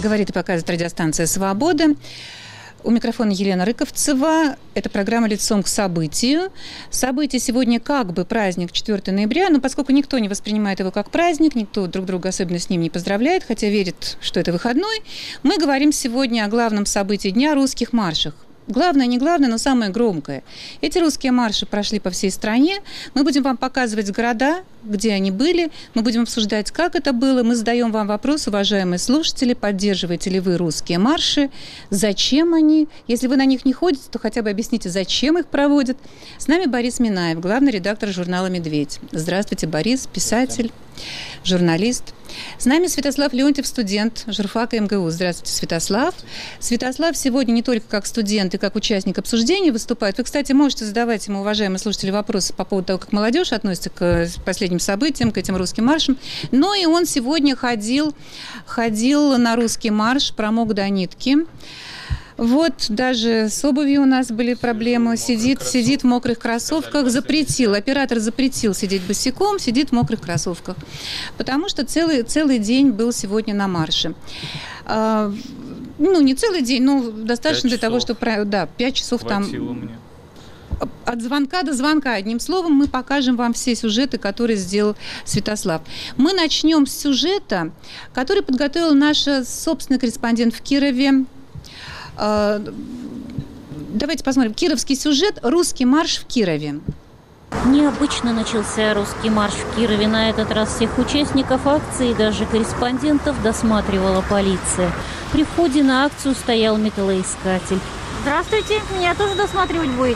Говорит и показывает радиостанция «Свобода». У микрофона Елена Рыковцева. Это программа «Лицом к событию». Событие сегодня как бы праздник 4 ноября, но поскольку никто не воспринимает его как праздник, никто друг друга особенно с ним не поздравляет, хотя верит, что это выходной, мы говорим сегодня о главном событии дня – русских маршах. Главное, не главное, но самое громкое. Эти русские марши прошли по всей стране. Мы будем вам показывать города, где они были. Мы будем обсуждать, как это было. Мы задаем вам вопрос, уважаемые слушатели, поддерживаете ли вы русские марши, зачем они. Если вы на них не ходите, то хотя бы объясните, зачем их проводят. С нами Борис Минаев, главный редактор журнала «Медведь». Здравствуйте, Борис, писатель, журналист. С нами Святослав Леонтьев, студент журфака МГУ. Здравствуйте, Святослав. Святослав сегодня не только как студент и как участник обсуждений выступает. Вы, кстати, можете задавать ему, уважаемые слушатели, вопросы по поводу того, как молодежь относится к последним событиям, к этим русским маршам. Но и он сегодня ходил на русский марш, промок до нитки. Вот даже с обувью у нас были проблемы. Сидит в мокрых кроссовках. Оператор запретил сидеть босиком, сидит в мокрых кроссовках. Потому что целый день был сегодня на марше. Не целый день, но достаточно для того, чтобы... 5 часов там... Мне. От звонка до звонка. Одним словом, мы покажем вам все сюжеты, которые сделал Святослав. Мы начнем с сюжета, который подготовил наш собственный корреспондент в Кирове. Давайте посмотрим. Кировский сюжет «Русский марш в Кирове». Необычно начался русский марш в Кирове. На этот раз всех участников акции и даже корреспондентов досматривала полиция. При входе на акцию стоял металлоискатель. Здравствуйте, меня тоже досматривать будете?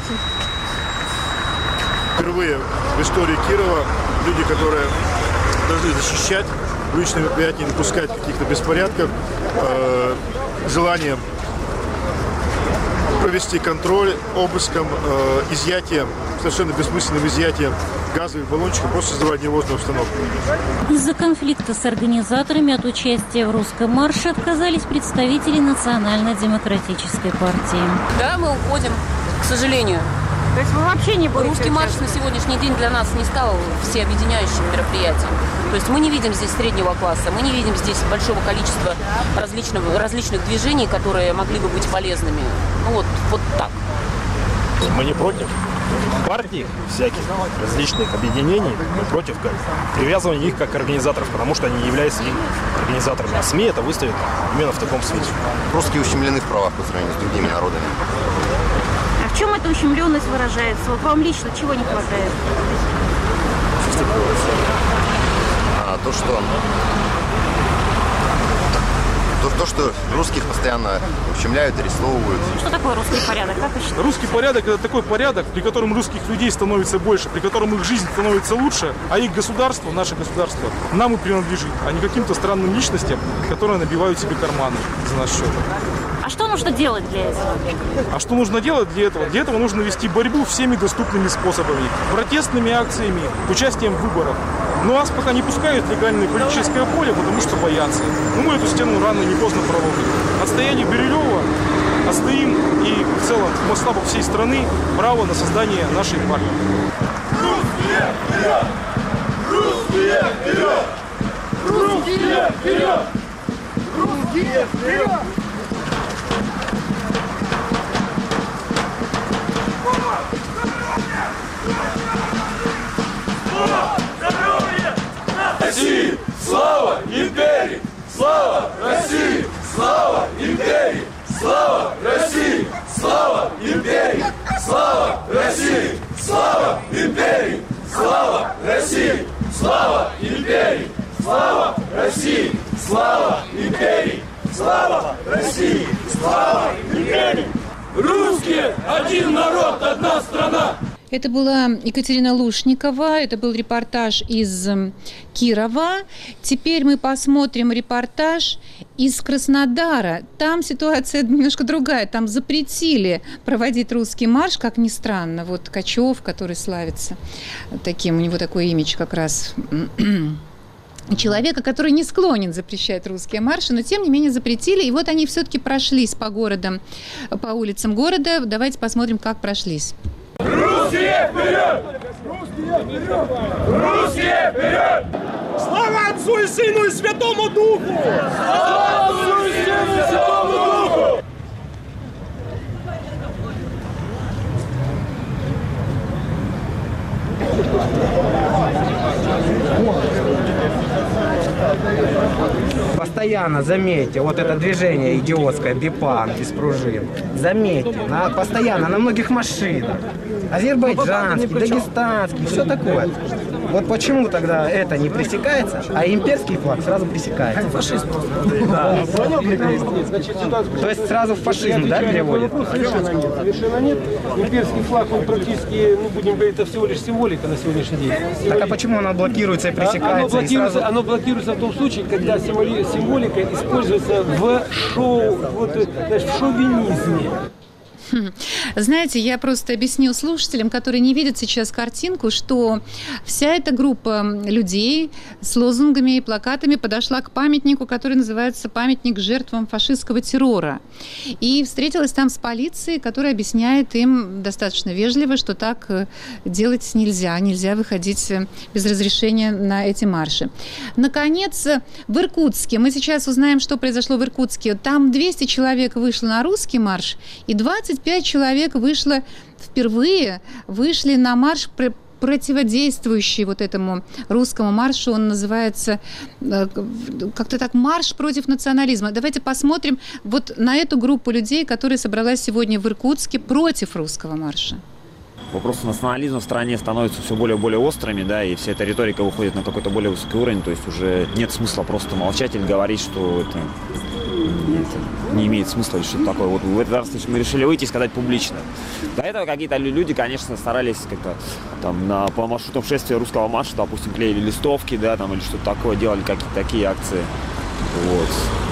Впервые в истории Кирова люди, которые должны защищать уличные мероприятия, не допускать каких-то беспорядков, желание провести контроль обыском, изъятием, совершенно бессмысленным изъятием газовых баллончиков, просто создавать нервозную обстановку. Из-за конфликта с организаторами от участия в русском марше отказались представители Национально-демократической партии. Да, мы уходим, к сожалению. То есть вы вообще не будете? Русский марш на сегодняшний день для нас не стал всеобъединяющим мероприятием. То есть мы не видим здесь среднего класса, мы не видим здесь большого количества различных движений, которые могли бы быть полезными. Вот так. Мы не против партий, всяких различных объединений, мы против привязывания их как организаторов, потому что они не являются организаторами. А СМИ это выставят именно в таком свете. Русские ущемлены в правах по сравнению с другими народами. А в чем эта ущемленность выражается? Вот вам лично чего не хватает? То, что русских постоянно ущемляют, арестовывают. Что такое русский порядок? Как вы считаете? Русский порядок – это такой порядок, при котором русских людей становится больше, при котором их жизнь становится лучше, а их государство, наше государство, нам и принадлежит, а не каким-то странным личностям, которые набивают себе карманы за наш счет. А что нужно делать для этого? А что нужно делать для этого? Для этого нужно вести борьбу всеми доступными способами. Протестными акциями, участием в выборах. Но нас пока не пускают в легальное политическое поле, потому что боятся. Но мы эту стену рано или поздно проломим. Отстояние Бирюлева, отстоим и в целом масштабах всей страны право на создание нашей партии. Русские вперед! Русские вперед! Русские вперед! Русские вперед! России! Слава империи! Слава России! Слава империи! Слава России! Слава империи! Слава России! Слава империи! Слава России! Слава империи! Слава России! Слава империи! Слава России! Слава империи! Русские! Один народ, одна страна! Это была Екатерина Лушникова, это был репортаж из Кирова. Теперь мы посмотрим репортаж из Краснодара. Там ситуация немножко другая. Там запретили проводить русский марш, как ни странно. Вот Ткачев, который славится таким, у него такой имидж как раз человека, который не склонен запрещать русские марши, но тем не менее запретили. И вот они все-таки прошлись по улицам города. Давайте посмотрим, как прошлись. Русские вперед! Русские вперед! Русские вперед! Слава Отцу и Сыну и Святому Духу! Слава Отцу и Сыну постоянно, заметьте, вот это движение идиотское, бипан, без пружин. Заметьте, постоянно на многих машинах. Азербайджанский, дагестанский, все такое. Вот почему тогда это не пресекается, а имперский флаг сразу пресекается? Фашизм. Да. То есть сразу в фашизм, да, переводит? Совершенно нет. Имперский флаг, он практически, ну, будем говорить, это всего лишь символика на сегодняшний день. Так а почему она блокируется и пресекается? Оно блокируется в том случае, когда символика используется в шоу, вот, знаешь, в шовинизме. Знаете, я просто объясню слушателям, которые не видят сейчас картинку, что вся эта группа людей с лозунгами и плакатами подошла к памятнику, который называется «Памятник жертвам фашистского террора». И встретилась там с полицией, которая объясняет им достаточно вежливо, что так делать нельзя. Нельзя выходить без разрешения на эти марши. Наконец, в Иркутске. Мы сейчас узнаем, что произошло в Иркутске. Там 200 человек вышло на русский марш, и 25 человек впервые вышли на марш, противодействующий вот этому русскому маршу. Он называется как-то так «Марш против национализма». Давайте посмотрим вот на эту группу людей, которая собралась сегодня в Иркутске против русского марша. Вопросы национализма в стране становятся все более и более острыми, да, и вся эта риторика выходит на какой-то более высокий уровень, то есть уже нет смысла просто молчать или говорить, что это не имеет смысла или что-то такое. Вот в этот раз мы решили выйти и сказать публично. До этого какие-то люди, конечно, старались как-то там по маршрутам шествия русского марша, допустим, клеили листовки, да, там или что-то такое, делали какие-то такие акции. Вот.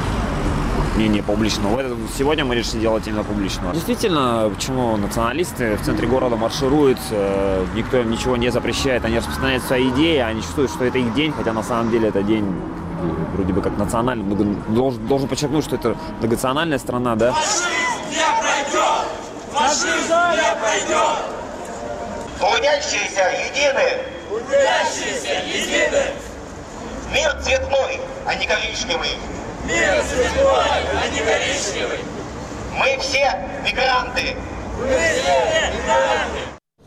Не публично. Сегодня мы решили делать именно публично. Действительно, почему националисты в центре города маршируют, никто им ничего не запрещает, они распространяют свои идеи, они чувствуют, что это их день, хотя на самом деле это день вроде бы как национальный. Должен подчеркнуть, что это многонациональная страна, да? Фашизм не пройдет! Фашизм не пройдет! Трудящиеся едины! Трудящиеся едины! Мир цветной, а не коричневый! Мир цветной, а не коричневый! Мы все мигранты! Мы все мигранты!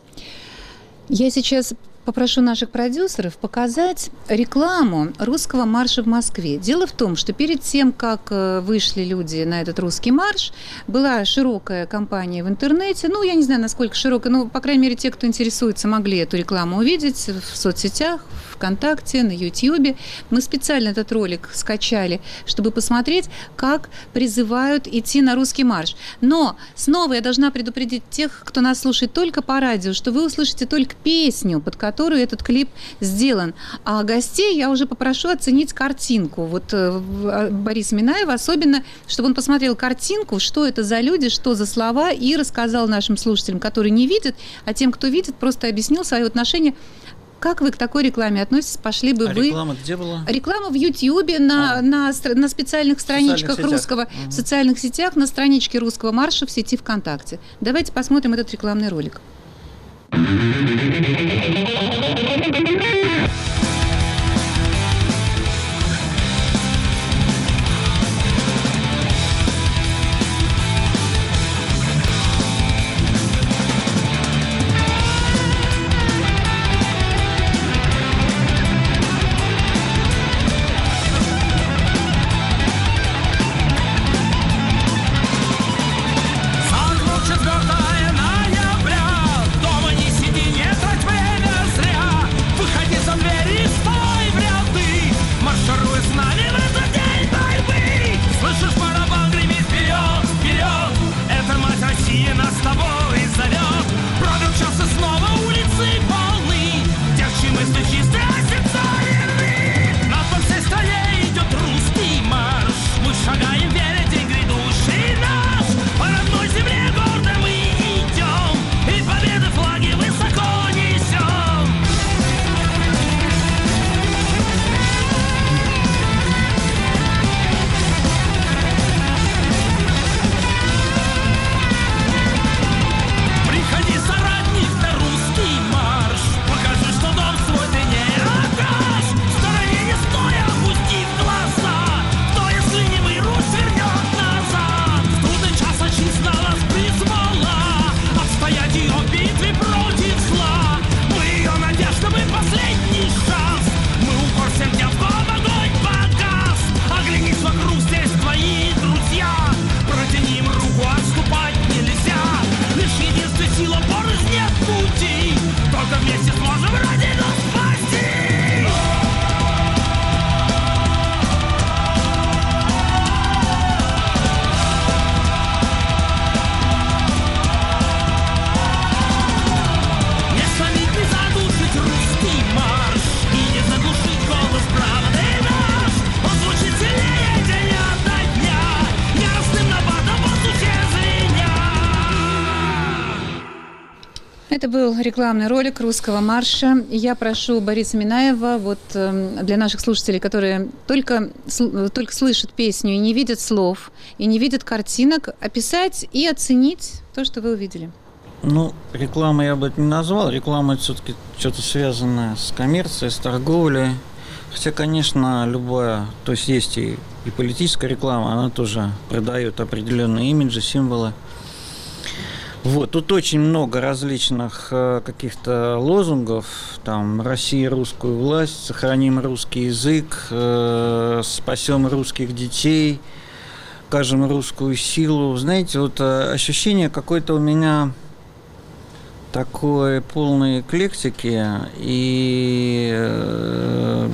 Я сейчас попрошу наших продюсеров показать рекламу русского марша в Москве. Дело в том, что перед тем, как вышли люди на этот русский марш, была широкая кампания в интернете. Ну, я не знаю, насколько широкая, но, по крайней мере, те, кто интересуется, могли эту рекламу увидеть в соцсетях, ВКонтакте, на Ютьюбе. Мы специально этот ролик скачали, чтобы посмотреть, как призывают идти на русский марш. Но снова я должна предупредить тех, кто нас слушает только по радио, что вы услышите только песню, под которую этот клип сделан. А гостей я уже попрошу оценить картинку. Вот Бориса Минаева особенно, чтобы он посмотрел картинку, что это за люди, что за слова, и рассказал нашим слушателям, которые не видят, а тем, кто видит, просто объяснил свое отношение. Как вы к такой рекламе относитесь? Пошли бы вы... Реклама где была? Реклама в Ютьюбе, на специальных страничках русского, в социальных сетях, на страничке русского марша в сети ВКонтакте. Давайте посмотрим этот рекламный ролик. Дома не сиди, не трать время. Это был рекламный ролик русского марша. Я прошу Бориса Минаева, вот для наших слушателей, которые только слышат песню и не видят слов, и не видят картинок, описать и оценить то, что вы увидели. Ну, рекламу я бы это не назвал. Реклама – это все-таки что-то связанное с коммерцией, с торговлей. Хотя, конечно, любая, то есть и политическая реклама, она тоже продает определенные имиджи, символы. Вот, тут очень много различных каких-то лозунгов, там, «Россия, русскую власть», «Сохраним русский язык», «Спасем русских детей», «Кажем русскую силу». Знаете, вот ощущение какое-то у меня такой полной эклектики и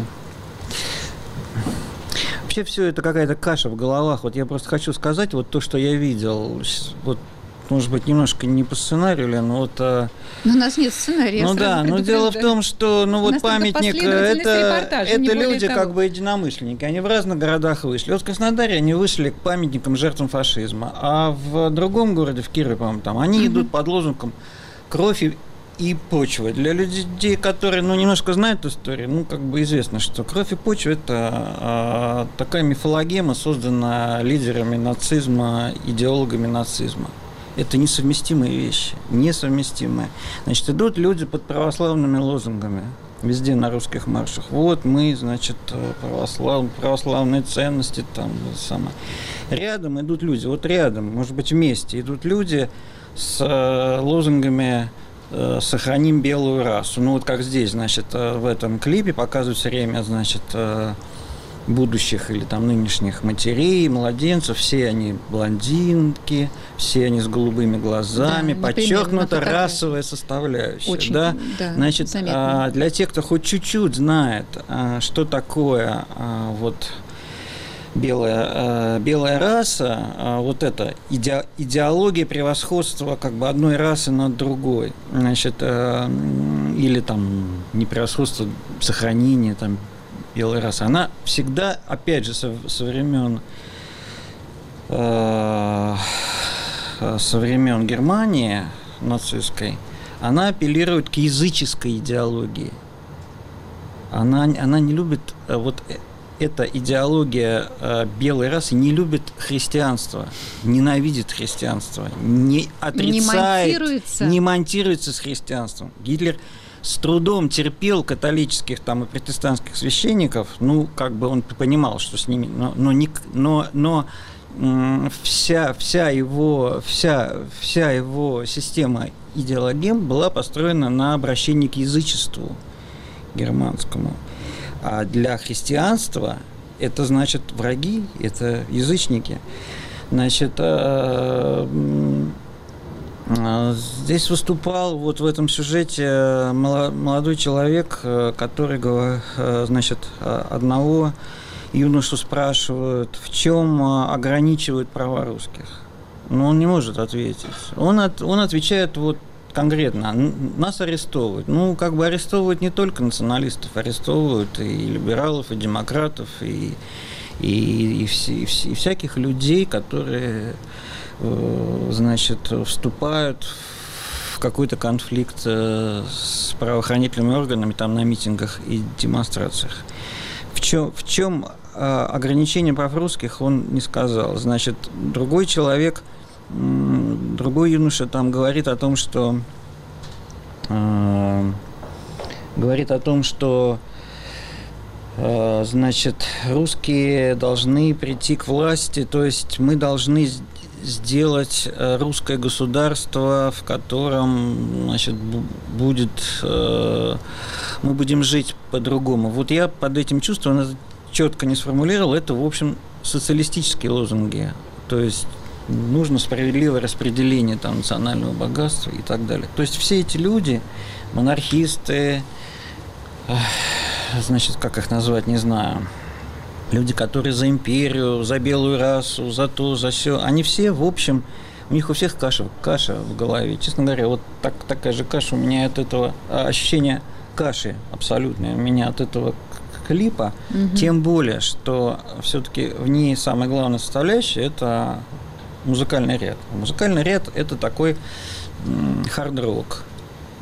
вообще все это какая-то каша в головах. Вот я просто хочу сказать, вот то, что я видел, вот, может быть, немножко не по сценарию, но вот... Но у нас нет сценария. Ну да, но дело в том, что вот памятник, это люди как бы единомышленники, они в разных городах вышли. Вот в Краснодаре они вышли к памятникам жертвам фашизма, а в другом городе, в Кирове, по-моему, там, они идут под лозунгом «Кровь и почва». Для людей, которые, немножко знают историю, как бы известно, что кровь и почва – это такая мифологема, созданная лидерами нацизма, идеологами нацизма. Это несовместимые вещи, несовместимые. Значит, идут люди под православными лозунгами везде на русских маршах. Вот мы, значит, православные ценности, там, самое. Рядом идут люди, вот рядом, может быть, вместе идут люди с лозунгами «Сохраним белую расу». Ну, вот как здесь, значит, в этом клипе показывают все время, значит, будущих или там нынешних матерей, младенцев, все они блондинки, все они с голубыми глазами, да, подчеркнута расовая составляющая. Очень, да? Значит, для тех, кто хоть чуть-чуть знает, что такое вот белая раса, вот это идеология превосходства как бы одной расы над другой, значит, или там не превосходство, сохранение там белой расы, она всегда, опять же, со времен Германии нацистской, она апеллирует к языческой идеологии. Она не любит, вот эта идеология белой расы не любит христианство, ненавидит христианство, не отрицает, не монтируется с христианством. Гитлер с трудом терпел католических там и протестантских священников, как бы он понимал, что с ними, но вся его система идеологем была построена на обращении к язычеству германскому. А для христианства это значит враги, это язычники. Значит, здесь выступал вот в этом сюжете молодой человек, который, значит, одного юношу спрашивают, в чем ограничивают права русских. Но он не может ответить. Он отвечает вот конкретно, нас арестовывают. Как бы арестовывают не только националистов, арестовывают и либералов, и демократов, и всяких людей, которые, значит, вступают в какой-то конфликт с правоохранительными органами там на митингах и демонстрациях. В чем ограничение прав русских, он не сказал. Значит, другой человек, другой юноша там говорит о том, что значит, русские должны прийти к власти, то есть мы должны сделать русское государство, в котором, значит, мы будем жить по-другому. Вот я под этим чувством, он четко не сформулировал, это, в общем, социалистические лозунги. То есть нужно справедливое распределение там, национального богатства и так далее. То есть все эти люди, монархисты, значит, как их назвать, не знаю, люди, которые за империю, за белую расу, за то, за все, они все, в общем, у них у всех каша в голове. Честно говоря, вот такая же каша у меня от этого, ощущение каши абсолютное у меня от этого клипа, тем более, что все-таки в ней самая главная составляющая – это музыкальный ряд. Музыкальный ряд – это такой хард-рок.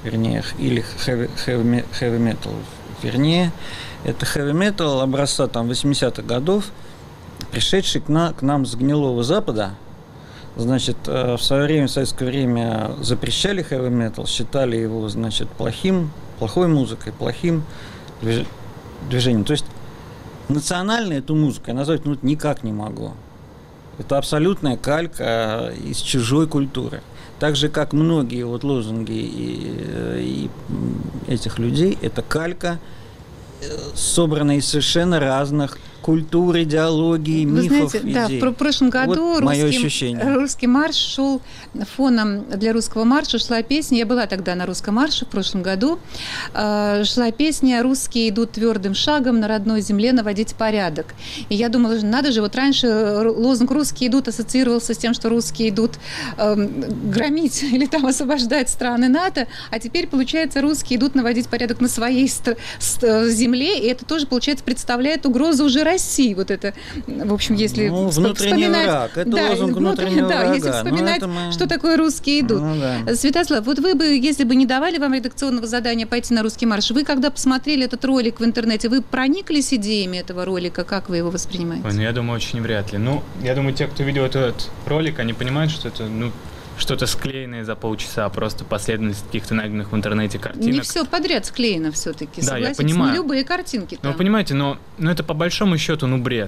вернее, или heavy metal, вернее, это heavy metal образца там 80-х годов, пришедший к нам с гнилого Запада. Значит, в свое время, в советское время запрещали heavy metal, считали его, значит, плохой музыкой, плохим движением. То есть национальной эту музыку я назвать никак не могу. Это абсолютная калька из чужой культуры. Так же, как многие лозунги и этих людей, это калька, собранная из совершенно разных культур, идеологий, мифов, идей. Да, в прошлом году русский марш шел фоном для русского марша, шла песня, я была тогда на русском марше в прошлом году, шла песня «Русские идут твердым шагом на родной земле наводить порядок». И я думала, надо же, вот раньше лозунг «Русские идут» ассоциировался с тем, что русские идут громить или там освобождать страны НАТО, а теперь, получается, русские идут наводить порядок на своей земле, и это тоже, получается, представляет угрозу уже России. Вот это, в общем, если внутренний враг. Это лозунг внутреннего врага. Если вспоминать, что такое «русские идут». Святослав, вот вы бы, если бы не давали вам редакционного задания пойти на русский марш, вы, когда посмотрели этот ролик в интернете, вы прониклись идеями этого ролика? Как вы его воспринимаете? Ой, я думаю, очень вряд ли. Я думаю, те, кто видел этот ролик, они понимают, что это, что-то склеенное за полчаса, просто последовательность каких-то найденных в интернете картинок. Не все подряд склеено все-таки, да, согласитесь, я понимаю. Не любые картинки там. Вы понимаете, но это по большому счету, бред.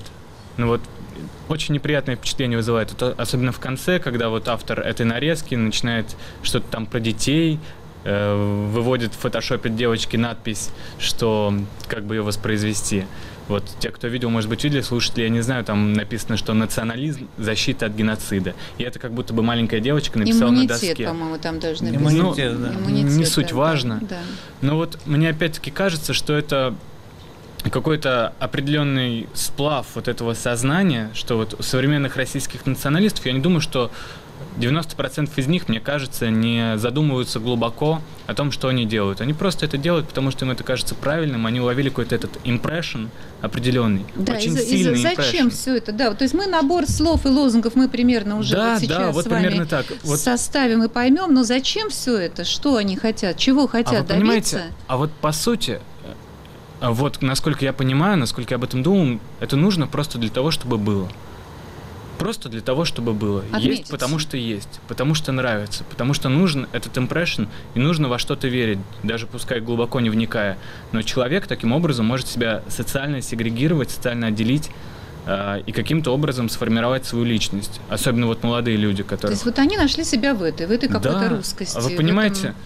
Очень неприятное впечатление вызывает, это особенно в конце, когда автор этой нарезки начинает что-то там про детей, выводит в фотошопе девочки надпись, что как бы ее воспроизвести. Те, кто видел, может быть, видели, слушатели, я не знаю, там написано, что национализм – защита от геноцида. И это как будто бы маленькая девочка написала на доске. Иммунитет, по-моему, там даже написано. Иммунитет, да. Не суть важно. Да. Но мне опять-таки кажется, что это какой-то определенный сплав этого сознания, что у современных российских националистов, я не думаю, что 90% из них, мне кажется, не задумываются глубоко о том, что они делают. Они просто это делают, потому что им это кажется правильным, они уловили какой-то этот импрессион определенный, очень сильный импрессион. Зачем все это? Да, то есть мы набор слов и лозунгов мы примерно уже сейчас с вами составим и поймем, но зачем все это? Что они хотят? Чего хотят добиться? Понимаете, по сути, насколько я понимаю, насколько я об этом думал, это нужно просто для того, чтобы было. Просто для того, чтобы было. Отметить. Есть, потому что есть, потому что нравится, потому что нужен этот импрессион, и нужно во что-то верить, даже пускай глубоко не вникая. Но человек таким образом может себя социально сегрегировать, социально отделить и каким-то образом сформировать свою личность. Особенно молодые люди, которые... То есть они нашли себя в этой какой-то русскости. Вы понимаете,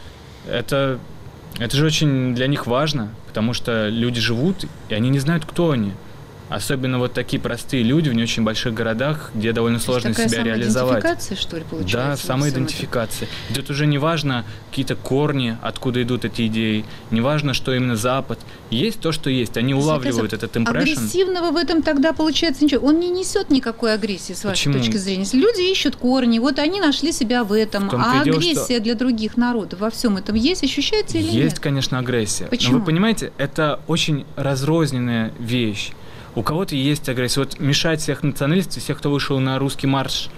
это же очень для них важно, потому что люди живут, и они не знают, кто они. Особенно такие простые люди в не очень больших городах, где довольно сложно себя реализовать. Самоидентификация, что ли, получается? Да, самоидентификация. Тут уже не важно какие-то корни, откуда идут эти идеи, не важно, что именно Запад. Есть то, что есть. Они улавливают этот импрессион. Агрессивного в этом тогда получается ничего. Он не несет никакой агрессии, с вашей точки зрения. Если люди ищут корни, они нашли себя в этом. А агрессия для других народов во всем этом есть? Ощущается или нет? Есть, конечно, агрессия. Почему? Но вы понимаете, это очень разрозненная вещь. У кого-то есть агрессия. Мешать всех националистов, всех, кто вышел на русский марш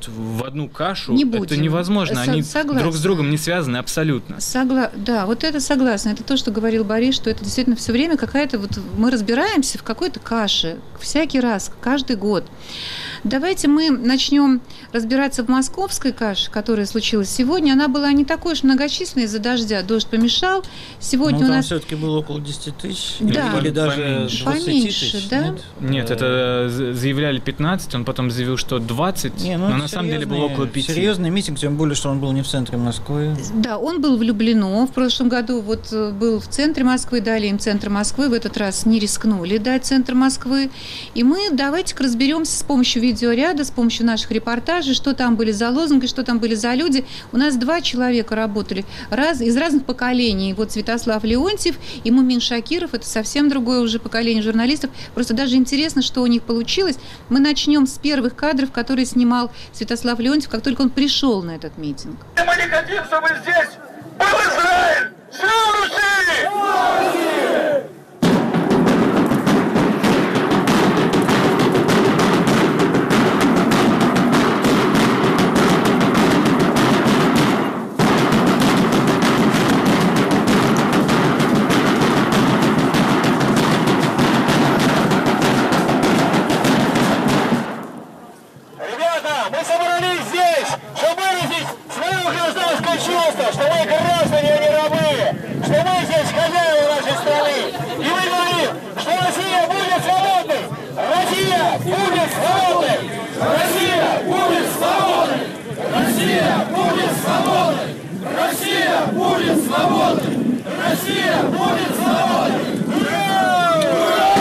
в одну кашу, это невозможно. Они друг с другом не связаны абсолютно. Да, это согласна. Это то, что говорил Борис, что это действительно все время какая-то... мы разбираемся в какой-то каше всякий раз, каждый год. Давайте мы начнем разбираться в московской каше, которая случилась сегодня. Она была не такой уж многочисленной из-за дождя. Дождь помешал. Сегодня у нас... все-таки было около 10 тысяч. Да. Или даже 20 тысяч. Да? Нет, это заявляли 15, он потом заявил, что 20, но на самом деле было около 5. Серьезный митинг, тем более, что он был не в центре Москвы. Да, он был в Люблино. В прошлом году был в центре Москвы, дали им центр Москвы. В этот раз не рискнули дать центр Москвы. И мы давайте-ка разберемся с помощью видеоряда, с помощью наших репортажей, что там были за лозунги, что там были за люди. У нас 2 человека работали из разных поколений. Святослав Леонтьев и Мумин Шакиров. Это совсем другое уже поколение журналистов. Просто даже интересно, что у них получилось. Мы начнем с первых кадров, которые снимал Святослав Леонтьев, как только он пришел на этот митинг. Мы не хотим, чтобы здесь был Израиль! Слава России! Слава России! Ребята, мы собрались здесь, чтобы выразить свое гражданское чувство, что мы граждане, а не рабы, что мы здесь хозяева нашей страны. И мы говорим, что Россия будет свободной! Россия будет свободной! Россия будет свободной! Россия будет свободной! Россия будет свободной! Россия будет свободной! Ура! Ура!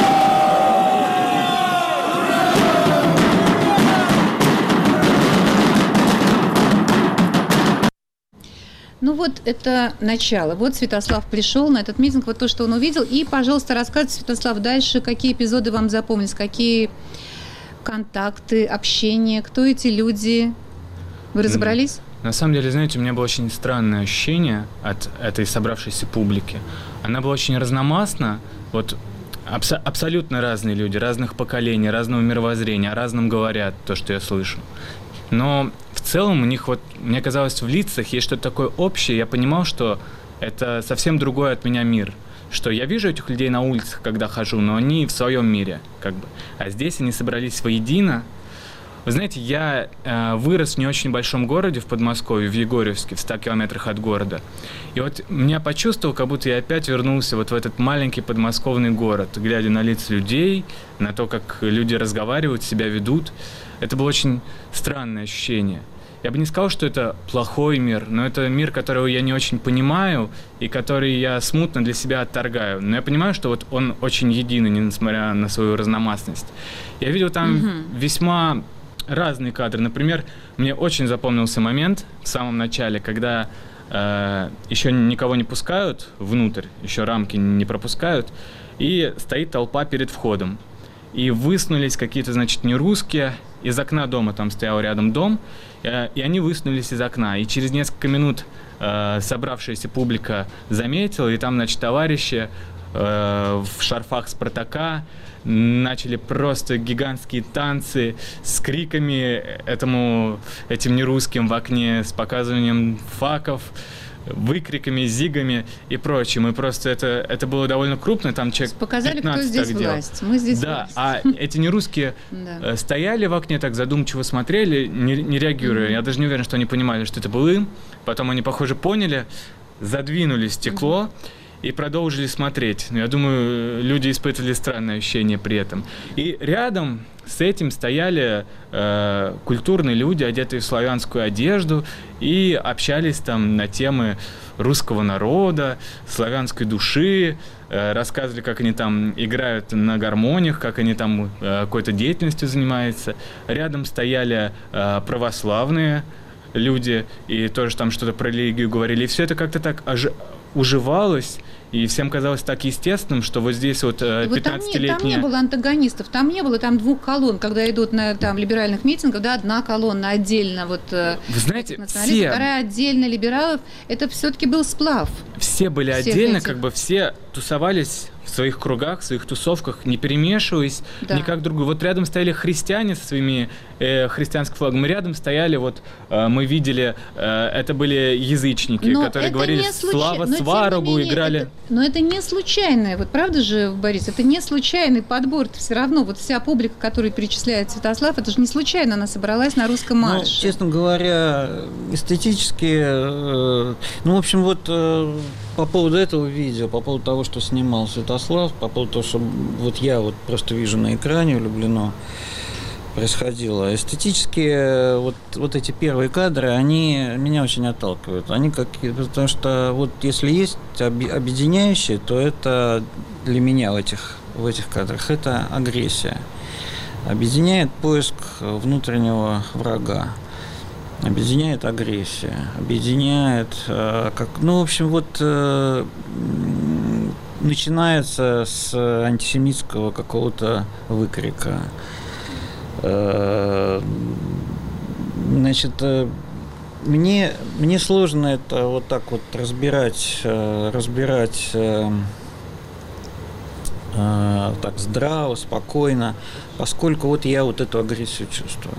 Ну вот это начало. Вот Святослав пришел на этот митинг, вот то, что он увидел. И, пожалуйста, рассказывайте, Святослав, дальше, какие эпизоды вам запомнились, какие контакты, общение, кто эти люди? Вы разобрались? На самом деле, знаете, у меня было очень странное ощущение от этой собравшейся публики. Она была очень разномастна, вот абсолютно разные люди, разных поколений, разного мировоззрения, о разном говорят, то, что я слышу. Но в целом у них, вот, мне казалось, в лицах есть что-то такое общее. Я понимал, что это совсем другой от меня мир. Что я вижу этих людей на улицах, когда хожу, но они в своем мире, как бы. А здесь они собрались воедино. Вы знаете, я вырос в не очень большом городе, в Подмосковье, в Егорьевске, в 100 километрах от города. И вот меня почувствовал, как будто я опять вернулся вот в этот маленький подмосковный город, глядя на лица людей, на то, как люди разговаривают, себя ведут. Это было очень странное ощущение. Я бы не сказал, что это плохой мир, но это мир, которого я не очень понимаю и который я смутно для себя отторгаю. Но я понимаю, что вот он очень единый, несмотря на свою разномастность. Я видел там весьма разные кадры. Например, мне очень запомнился момент в самом начале, когда еще никого не пускают внутрь, еще рамки не пропускают, и стоит толпа перед входом. И высунулись какие-то, значит, нерусские. Из окна дома, там стоял рядом дом, и они высунулись из окна. И через несколько минут собравшаяся публика заметила, и там, значит, товарищи в шарфах Спартака начали просто гигантские танцы с криками этим нерусским в окне, с показыванием факов, выкриками, зигами и прочим. И просто это было довольно крупно, там человек 15 показали, кто здесь власть. Мы здесь власть. А эти нерусские стояли в окне, так задумчиво смотрели, не реагируя. Я даже не уверен, что они понимали, что это был им. Потом они, похоже, поняли, задвинули стекло и продолжили смотреть. Я думаю, люди испытывали странное ощущение при этом. И рядом с этим стояли культурные люди, одетые в славянскую одежду, и общались там на темы русского народа, славянской души, рассказывали, как они там играют на гармониях, как они там какой-то деятельностью занимаются. Рядом стояли православные люди, и тоже там что-то про религию говорили. И все это как-то так уживалось, и всем казалось так естественным, что вот здесь вот 15-летняя... Там не было антагонистов, там не было там двух колонн, когда идут на там либеральных митингах, да, одна колонна отдельно, вот... Вы знаете, все... Вторая отдельно либералов, это все-таки был сплав. Все были отдельно, как бы все тусовались в своих кругах, в своих тусовках, не перемешиваясь никак друг другу. Вот рядом стояли христиане со своими христианским флагом, рядом стояли, вот мы видели, это были язычники, которые говорили «Слава Сварогу», играли... Но это не случайное, вот правда же, Борис, это не случайный подбор, все равно вот вся публика, которую перечисляет Святослав, это же не случайно она собралась на русском марше. Ну, честно говоря, эстетически, ну, в общем, вот по поводу этого видео, по поводу того, что снимал Святослав, по поводу того, что вот я вот просто вижу на экране влюблено, происходило. Эстетически вот эти первые кадры, они меня очень отталкивают. Они потому что вот если есть объединяющее, то это для меня в этих кадрах это агрессия. Объединяет поиск внутреннего врага. Объединяет агрессия. Объединяет ну, в общем, вот начинается с антисемитского какого-то выкрика. Значит, мне сложно это вот так вот разбирать так здраво, спокойно, поскольку вот я вот эту агрессию чувствую.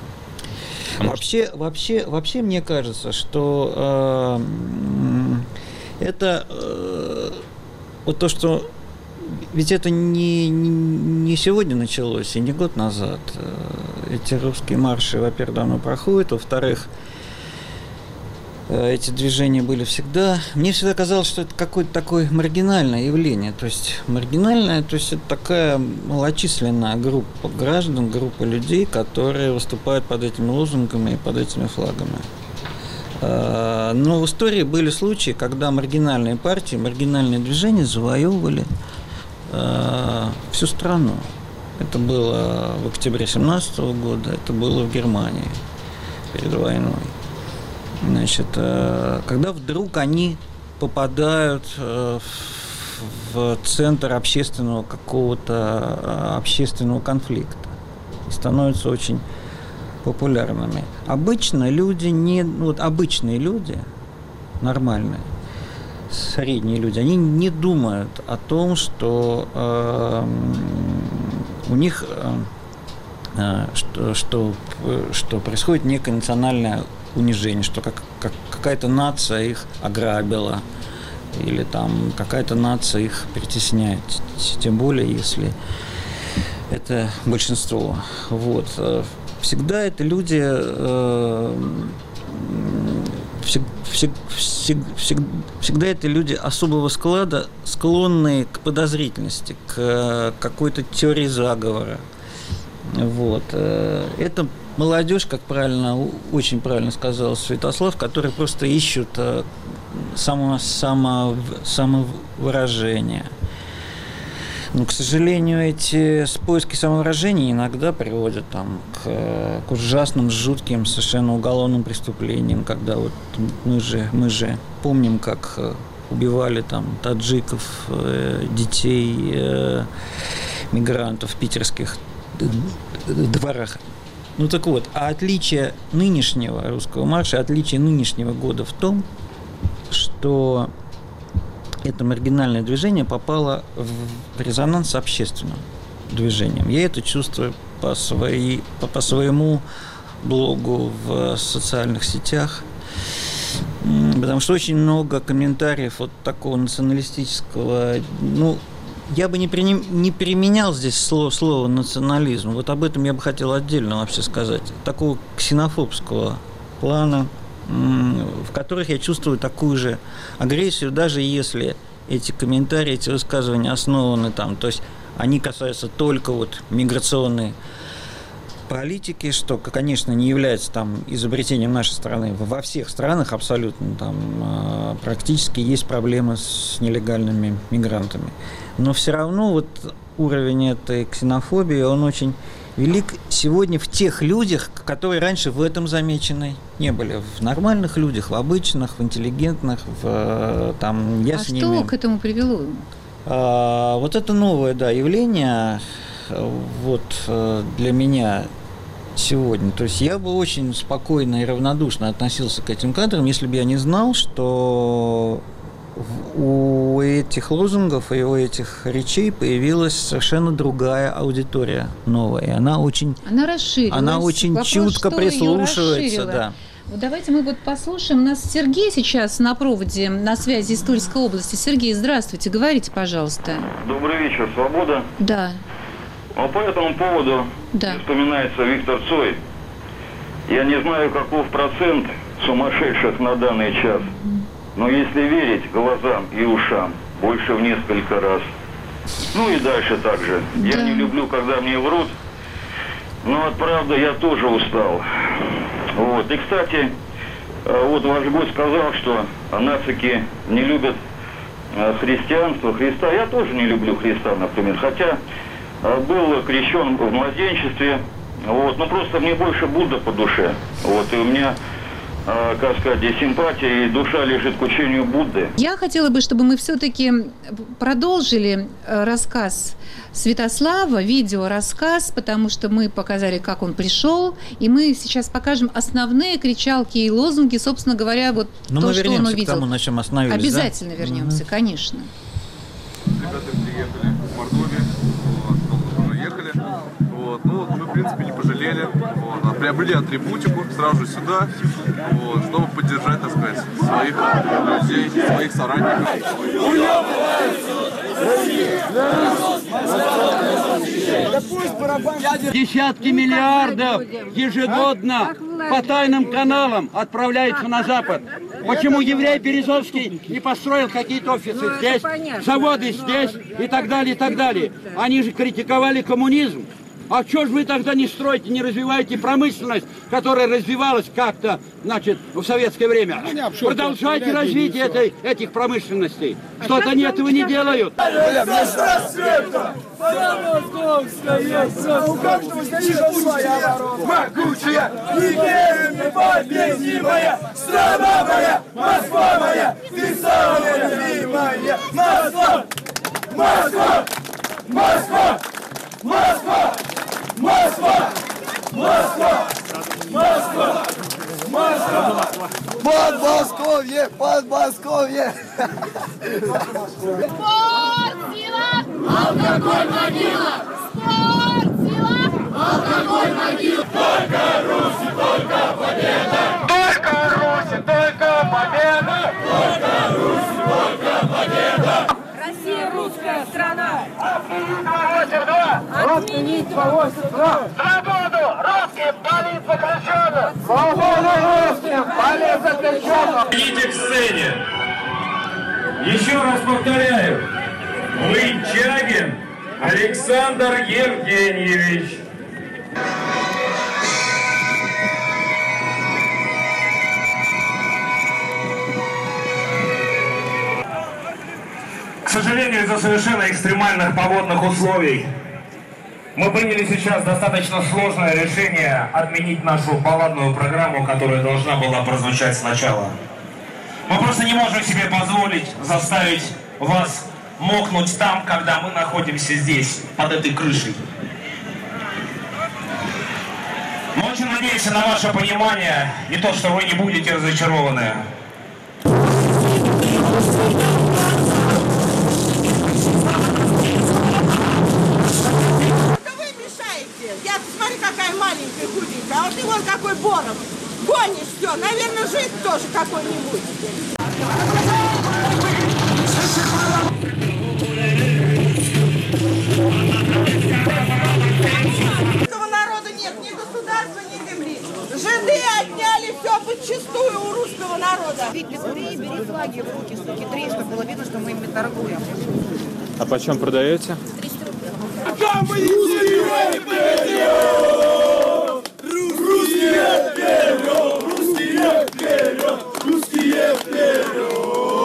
Вообще мне кажется, что это вот то, что ведь это не сегодня началось, и не год назад. эти русские марши, во-первых, давно проходят, во-вторых, эти движения были всегда... Мне всегда казалось, что это какое-то такое маргинальное явление. То есть маргинальное, то есть это такая малочисленная группа граждан, группа людей, которые выступают под этими лозунгами и под этими флагами. Но в истории были случаи, когда маргинальные партии, маргинальные движения завоевывали всю страну. Это было в октябре 1917 года, это было в Германии перед войной. Значит, когда вдруг они попадают в центр общественного какого-то общественного конфликта и становятся очень популярными. Обычно люди обычные люди, нормальные, средние люди, они не думают о том, что у них что происходит некое национальное унижение, что какая-то нация их ограбила, или там какая-то нация их притесняет, тем более, если это большинство. Вот. Всегда это люди, всегда это люди особого склада, склонные к подозрительности, к какой-то теории заговора. Вот. Это молодежь, как очень правильно сказал Святослав, которые просто ищут самовыражения. Но, к сожалению, эти поиски самовыражения иногда приводят к ужасным, жутким, совершенно уголовным преступлениям, когда вот мы же помним, как убивали таджиков, детей, мигрантов в питерских дворах. Ну так вот, а отличие нынешнего русского марша, отличие нынешнего года в том, что это маргинальное движение попало в резонанс с общественным движением. Я это чувствую по своему блогу в социальных сетях, потому что очень много комментариев вот такого националистического, я бы не применял здесь слово национализм. Вот об этом я бы хотел отдельно вообще сказать. Такого ксенофобского плана, в которых я чувствую такую же агрессию, даже если эти комментарии, эти высказывания основаны то есть они касаются только миграционной политики, что, конечно, не является изобретением нашей страны. Во всех странах абсолютно практически есть проблемы с нелегальными мигрантами. Но все равно уровень этой ксенофобии, он очень велик сегодня в тех людях, которые раньше в этом замечены не были. В нормальных людях, в обычных, в интеллигентных, что к этому привело? Вот это новое, явление для меня сегодня. То есть я бы очень спокойно и равнодушно относился к этим кадрам, если бы я не знал, что у этих лозунгов и у этих речей появилась совершенно другая аудитория, новая. И она очень расширилась. Она очень чутко прислушивается. Да. Вот давайте мы послушаем. У нас Сергей сейчас на проводе, на связи из Тульской области. Сергей, здравствуйте, говорите, пожалуйста. Добрый вечер, Свобода. Да. По этому поводу вспоминается Виктор Цой. Я не знаю, каков процент сумасшедших на данный час, но если верить глазам и ушам, больше в несколько раз. И дальше так же. Да. Я не люблю, когда мне врут, но от правды я тоже устал. И, кстати, ваш гость сказал, что нацики не любят христианство, Христа. Я тоже не люблю Христа, например, хотя был крещен в младенчестве, просто мне больше Будда по душе. И у меня, как сказать, симпатия и душа лежит к учению Будды. Я хотела бы, чтобы мы все-таки продолжили рассказ Святослава, видеорассказ, потому что мы показали, как он пришел, и мы сейчас покажем основные кричалки и лозунги, собственно говоря, то, что он увидел. Мы вернемся к тому, на чем остановились. Обязательно вернемся, конечно. Ребята приехали в Мордовию, мы, в принципе, не пожалели. приобрели атрибутику сразу же сюда, вот, чтобы поддержать, так сказать, своих людей, своих соратников. Десятки миллиардов ежегодно по тайным каналам отправляются на Запад. Почему еврей Березовский не построил какие-то офисы здесь, заводы здесь и так далее, и так далее? Они же критиковали коммунизм. А что же вы тогда не строите, не развиваете промышленность, которая развивалась как-то, значит, в советское время? Продолжайте развитие этих промышленностей. Что-то они этого не делают. Могучая, непобедимая, страна моя, Москва моя, ты самая любимая, Москва, Москва, Москва, Москва, Москва, Москва, Москва, Москва, Подмосковье, Подмосковье. Спорт, сила, алкоголь, могила. Спорт, сила, алкоголь, могила. Только Руси, только победа. Только Руси, только победа. Только Руси, только победа. Россия русская страна. Отменить 282. Свободу русским политзаключенным. Свободу русским политзаключенным. Идите к сцене. Еще раз повторяю. Лычагин Александр Евгеньевич. К сожалению, из-за совершенно экстремальных погодных условий мы приняли сейчас достаточно сложное решение отменить нашу балладную программу, которая должна была прозвучать сначала. Мы просто не можем себе позволить заставить вас мокнуть там, когда мы находимся здесь, под этой крышей. Мы очень надеемся на ваше понимание и то, что вы не будете разочарованы. Я, смотри, какая маленькая, худенькая, а вот ты вон какой боров. Гонишь все, наверное, жить тоже какой-нибудь. Русского народа нет ни государства, ни земли. Жиды отняли все подчистую у русского народа. Бери флаги в руки, штуки 3, чтобы было видно, что мы ими торгуем. А почем продаете? 300 рублей. Русские вперед! Русские вперед! Русские вперед!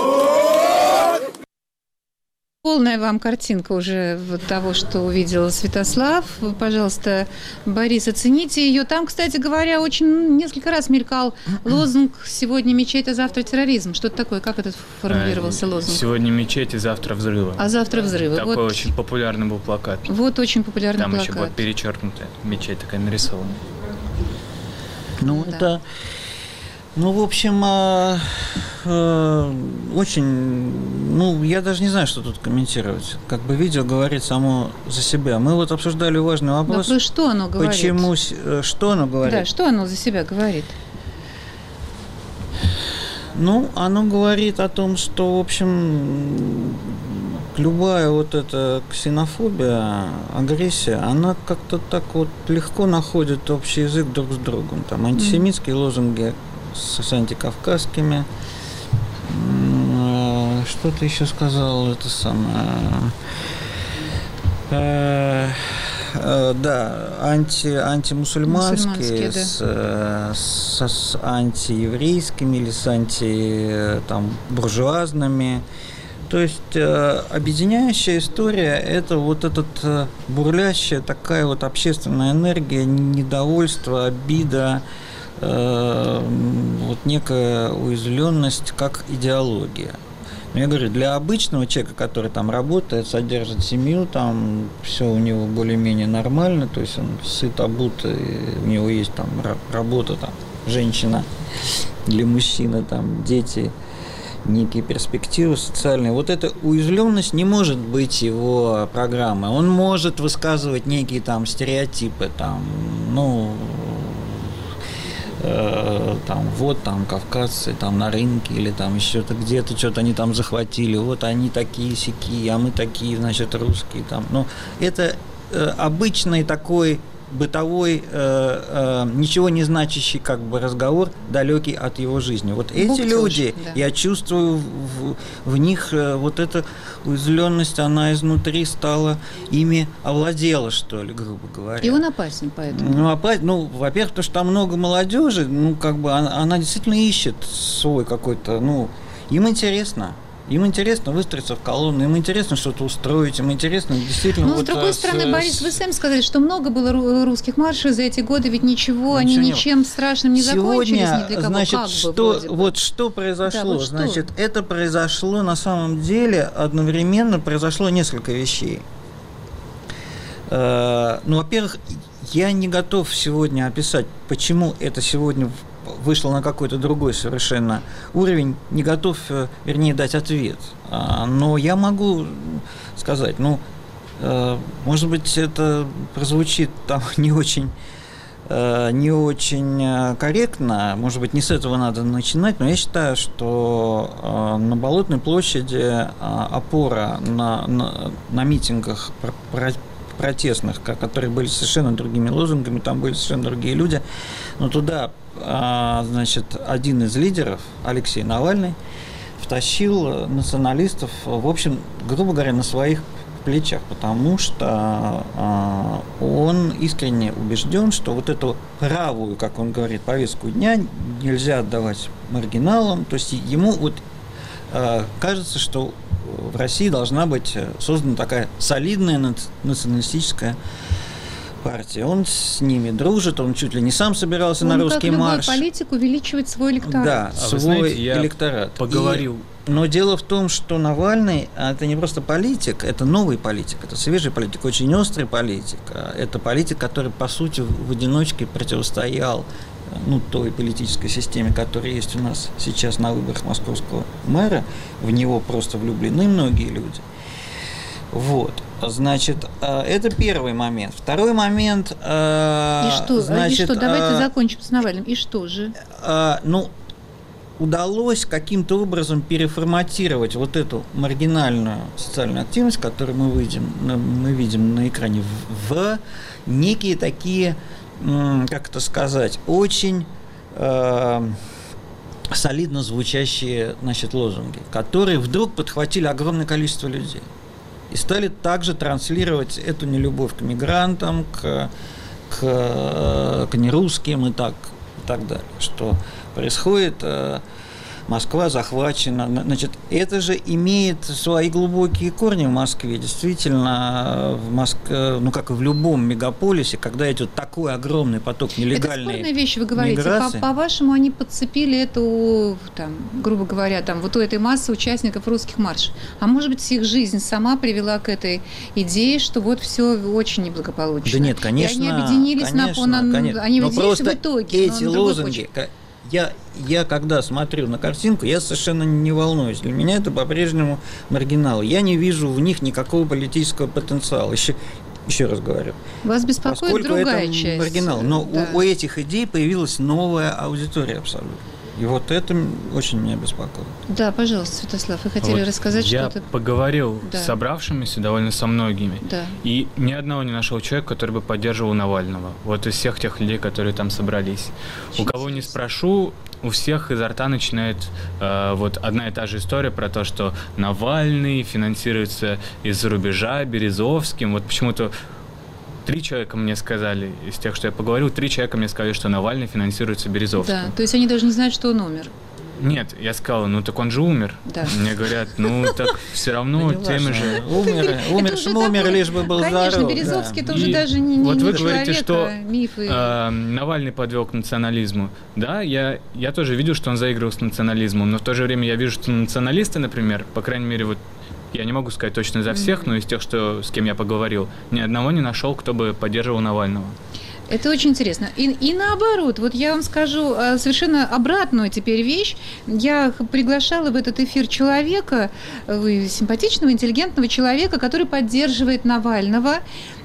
Полная вам картинка уже вот того, что увидел Святослав. Пожалуйста, Борис, оцените ее. Там, кстати говоря, очень несколько раз мелькал лозунг «Сегодня мечеть, а завтра терроризм». Что-то такое, как этот формулировался лозунг? «Сегодня мечеть, и завтра взрывы». А завтра взрывы. Такой вот. Очень популярный был плакат. Вот очень популярный там плакат. Там еще была перечеркнутая мечеть такая нарисована. Ну, да. Это... Ну, в общем, очень, ну, я даже не знаю, что тут комментировать. Как бы видео говорит само за себя. Мы вот обсуждали важный вопрос. Да, что оно говорит? Почему, что оно говорит? Да, что оно за себя говорит? Ну, оно говорит о том, что, в общем, любая вот эта ксенофобия, агрессия, она как-то так вот легко находит общий язык друг с другом. Там антисемитские лозунги с антикавказскими. Что ты еще сказал? Это самое. Да, антимусульманские, да. с антиеврейскими или с буржуазными. То есть объединяющая история – это вот эта бурлящая такая вот общественная энергия, недовольство, обида, вот некая уязвленность как идеология. Но я говорю, для обычного человека, который там работает, содержит семью, там все у него более-менее нормально, то есть он сыт, обут, у него есть там работа, там, женщина или мужчина, там, дети, некие перспективы социальные. Вот эта уязвленность не может быть его программой. Он может высказывать некие там стереотипы, там, ну, там, вот там кавказцы, там на рынке или там еще-то где-то что-то они там захватили, вот они такие сякие, а мы такие, значит, русские там. Но это обычный такой бытовой, ничего не значащий как бы разговор, далекий от его жизни. Вот эти люди, да. Я чувствую в них вот эта уязвленность, она изнутри стала, ими овладела, что ли, грубо говоря. И он опасен поэтому. Во-первых, потому что там много молодежи, как бы она действительно ищет свой какой-то, им интересно. Им интересно выстроиться в колонну, им интересно что-то устроить, им интересно действительно... Но, с другой стороны, Борис, вы сами сказали, что много было русских маршей за эти годы, ведь они ничем страшным не закончились ни для кого. Значит, что произошло? Да, значит, это произошло на самом деле, одновременно произошло несколько вещей. Во-первых, я не готов сегодня описать, почему это сегодня вышло на какой-то другой совершенно уровень, не готов, вернее, дать ответ. Но я могу сказать, может быть, это прозвучит там не очень корректно, может быть, не с этого надо начинать, но я считаю, что на Болотной площади опора на митингах протестных, которые были совершенно другими лозунгами, там были совершенно другие люди, но туда, значит, один из лидеров, Алексей Навальный, втащил националистов, в общем, грубо говоря, на своих плечах, потому что он искренне убежден, что вот эту правую, как он говорит, повестку дня нельзя отдавать маргиналам, то есть ему вот кажется, что в России должна быть создана такая солидная националистическая партия. Он с ними дружит, он чуть ли не сам собирался на русский марш. Он, как любой политик, увеличивает свой электорат. Да, свой электорат. Поговорил. Но дело в том, что Навальный – это не просто политик, это новый политик, это свежий политик, очень острый политик. Это политик, который, по сути, в одиночке противостоял той политической системе, которая есть у нас сейчас на выборах московского мэра. В него просто влюблены многие люди. Вот. Значит, это первый момент. Второй момент... И что? Давайте закончим с Навальным. И что же? Удалось каким-то образом переформатировать вот эту маргинальную социальную активность, которую мы видим на экране, в некие такие, как это сказать, очень солидно звучащие, значит, лозунги, которые вдруг подхватили огромное количество людей и стали также транслировать эту нелюбовь к мигрантам, к нерусским и так далее, что происходит, Москва захвачена. Значит, это же имеет свои глубокие корни в Москве. Действительно, в Москве, как и в любом мегаполисе, когда идет такой огромный поток нелегальной миграции. Это спорная вещь, вы говорите. По-вашему, они подцепили эту, грубо говоря, вот у этой массы участников русских маршей. А может быть, их жизнь сама привела к этой идее, что вот все очень неблагополучно. Да нет, конечно. И они объединились они объединились в итоге. Эти лозунги... Я когда смотрю на картинку, я совершенно не волнуюсь. Для меня это по-прежнему маргиналы. Я не вижу в них никакого политического потенциала. Еще раз говорю. Вас беспокоит другая часть. Это маргинал. Но у этих идей появилась новая аудитория абсолютно. И вот это очень меня беспокоит. Да, пожалуйста, Святослав, вы хотели рассказать что-то? Я поговорил с собравшимися довольно со многими. Да. И ни одного не нашел человека, который бы поддерживал Навального. Вот из всех тех людей, которые там собрались. У кого не спрошу, у всех изо рта начинает одна и та же история про то, что Навальный финансируется из-за рубежа, Березовским. Вот почему-то 3 человека мне сказали, из тех, что я поговорил, 3 человека мне сказали, что Навальный финансируется Березовским. Да, то есть они даже не знают, что он умер. Нет, я сказал, так он же умер. Да. Мне говорят, так все равно теми же. Умер, лишь бы был здоров. Конечно, Березовский это уже даже не вот вы человек, говорите, что мифы. Навальный подвел к национализму. Да, я тоже видел, что он заигрывал с национализмом, но в то же время я вижу, что националисты, например, по крайней мере, я не могу сказать точно за всех, но из тех, с кем я поговорил, ни одного не нашел, кто бы поддерживал Навального. Это очень интересно. И наоборот, я вам скажу совершенно обратную теперь вещь. Я приглашала в этот эфир человека, симпатичного, интеллигентного человека, который поддерживает Навального.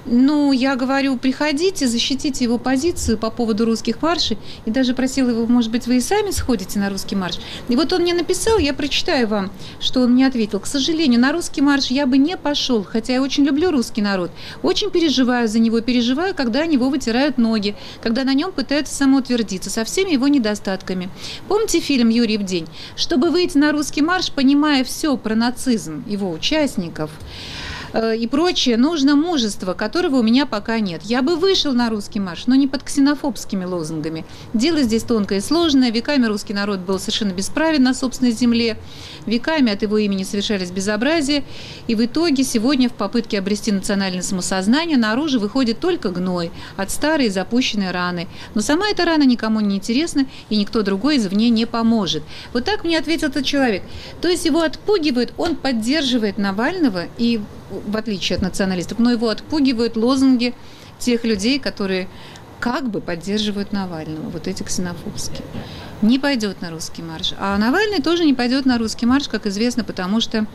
Ну, я говорю, приходите, защитите его позицию по поводу русских маршей. И даже просила его, может быть, вы и сами сходите на русский марш. И вот он мне написал, я прочитаю вам, что он мне ответил. К сожалению, на русский марш я бы не пошел, хотя я очень люблю русский народ. Очень переживаю за него, переживаю, когда о него вытирают ноги, когда на нем пытаются самоутвердиться со всеми его недостатками. Помните фильм «Юрьев день»? Чтобы выйти на русский марш, понимая все про нацизм, его участников и прочее, нужно мужество, которого у меня пока нет. Я бы вышел на русский марш, но не под ксенофобскими лозунгами. Дело здесь тонкое и сложное. Веками русский народ был совершенно бесправен на собственной земле. Веками от его имени совершались безобразия. И в итоге сегодня в попытке обрести национальное самосознание наружу выходит только гной от старой запущенной раны. Но сама эта рана никому не интересна, и никто другой извне не поможет. Вот так мне ответил этот человек. То есть его отпугивает, он поддерживает Навального, и в отличие от националистов, но его отпугивают лозунги тех людей, которые как бы поддерживают Навального, вот эти ксенофобские. Не пойдет на русский марш. А Навальный тоже не пойдет на русский марш, как известно, потому что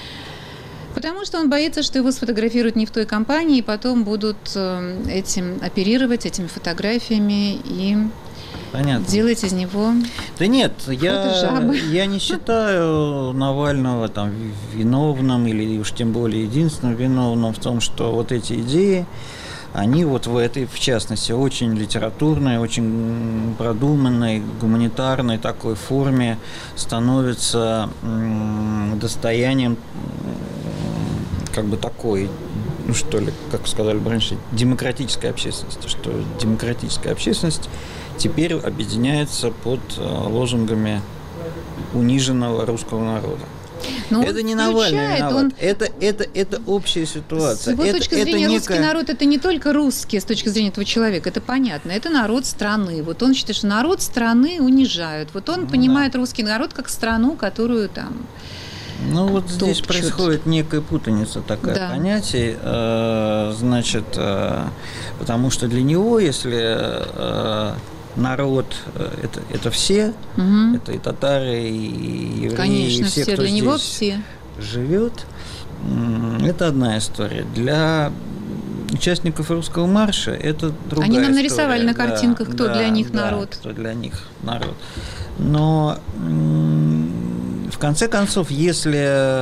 он боится, что его сфотографируют не в той компании, и потом будут этим оперировать, этими фотографиями и понятно. Делать из него. Да нет, я не считаю Навального там виновным или уж тем более единственным виновным в том, что вот эти идеи, они вот в этой, в частности, очень литературной, очень продуманной, гуманитарной такой форме становятся достоянием как бы такой, ну что ли, как сказали бы раньше, демократической общественности, что демократическая общественность теперь объединяется под лозунгами униженного русского народа. Но это не Навальный виноват. Это общая ситуация. С его точки зрения, русский народ – это не только русские, с точки зрения этого человека, это понятно. Это народ страны. Вот он считает, что народ страны унижают. Вот он понимает русский народ как страну, которую там ну вот здесь происходит некая путаница такая понятий, значит, потому что для него, если народ это все, это и татары, и евреи, конечно, и все, кто для здесь него все живет, это одна история. Для участников русского марша это другая Они нам история. Нарисовали на картинках, кто для них народ. Кто для них народ. Но в конце концов, если